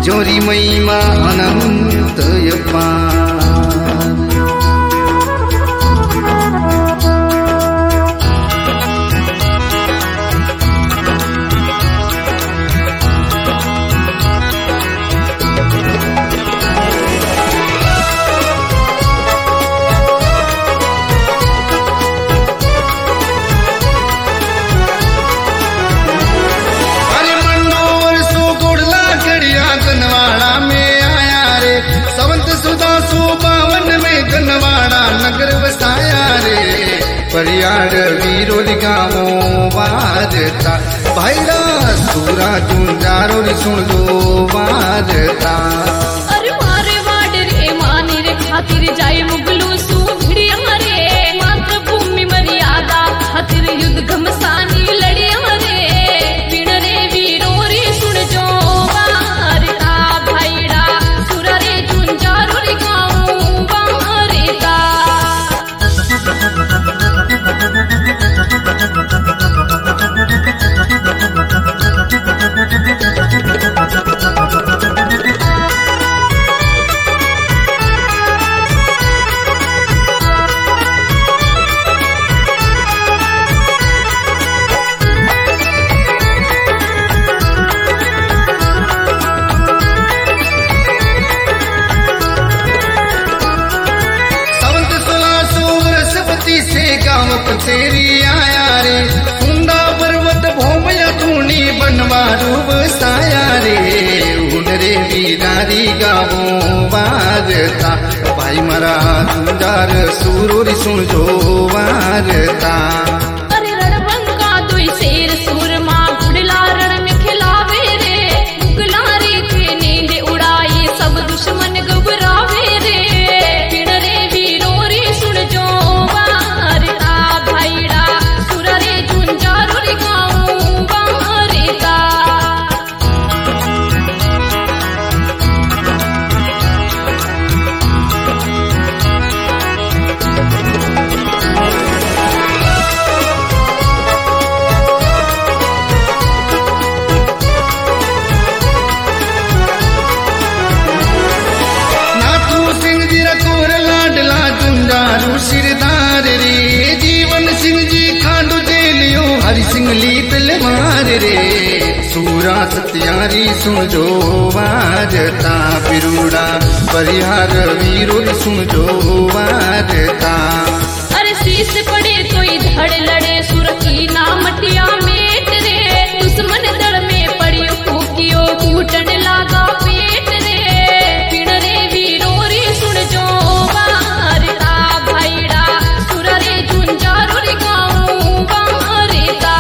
जोरी महिमा अनंत अपार। नगर बसाया रे परियार वीरों गाँवों बाजता भाईरा सूरा झुंझारो सुन दो बाजता। अरे मारे वाडे रे मानी रे खातिर जाए मुगलू सू भिड़िया रे मातृभूमि मर्यादा खातिर युद्ध घमसानी लड़िया रे बिन रे वीरों रे सुन जो बारता भाईरा सूरा रे झुंझारो रे गाँव बारता। से गाँव पथेरी आया रे कुंदा पर्वत भोमया धूनी बनवारू बसाया रे उन रे वीरारी गाँवों बारता भाई मरा झुंझार सूरोरी सुन जो वारता। अरे रणभंगा दुई शेर सूर माँ गुड़ला रण में खिलावे रे मुगला रे थे नींद उड़ाई सब दुश्मन घबरावे रे बिन रे वीरों रे सुन जो वारता भाईड़ा सूरा रे झुंझारो रे गाँव वारता। सिरदार रे जीवन सिंह जी खांडू जेलियो हरि सिंह लीपल मार रे सूरा सत्यारी सुन जो वारता पिरूड़ा परिहार वीरों सुन जो वारता। अरे शीश पड़े तो धड़ लड़े सुर की नामटिया मेट रे दुश्मन दड़ में पड़ियो फूकियो कूटन लागा पेट रे बिन रे वीरों रे सुन जो वारता भाईड़ा सूरा रे झुंझारो रे गाँव वारता।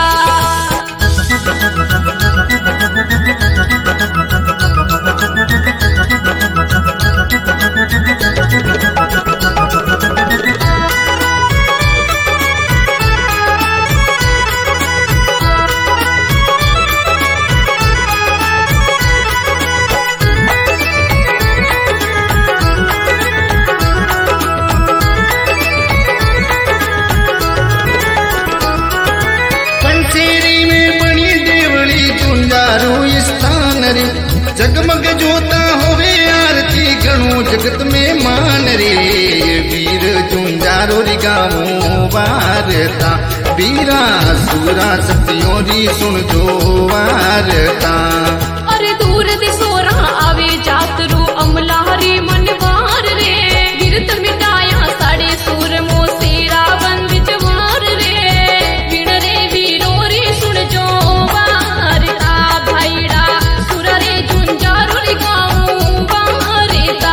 जगमग जोता होवे आरती गणो जगत में मान रे वीर झुंझारो री गाँवों बारता वीरा सूरा सत्योरी सुन जो वारता। अरे दूर दिसोरा आवे जातरू अमलारी मनवार रे गिरत मिटाया साड़े सूर मोसेरा बंदित वार रे बिन रे वीरों रे सुन जो वारता भाईड़ा सूरा रे झुंझारो रे गाँव वारता।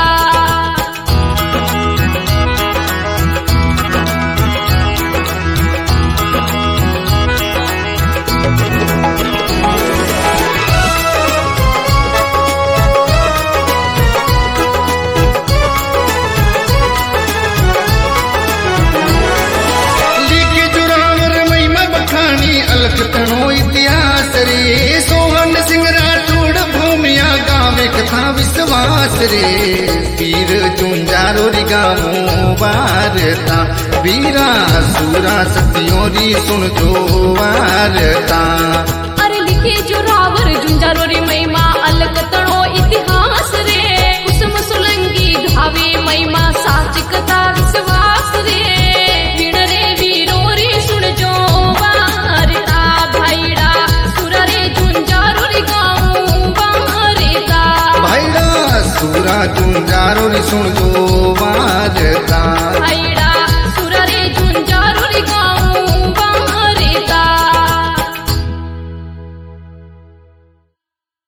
तनो इतिहास रे सोहन सिंह राठौड़ भूमिया गावे कथा विश्वास रे वीर झुंझारो री गाँवों बारता वीरा सूरा सत्योरी सुन जो वारता। अरे लिखे जो रावर झुंझारो री महिमा अलग तनो इतिहास तारो री सुन जो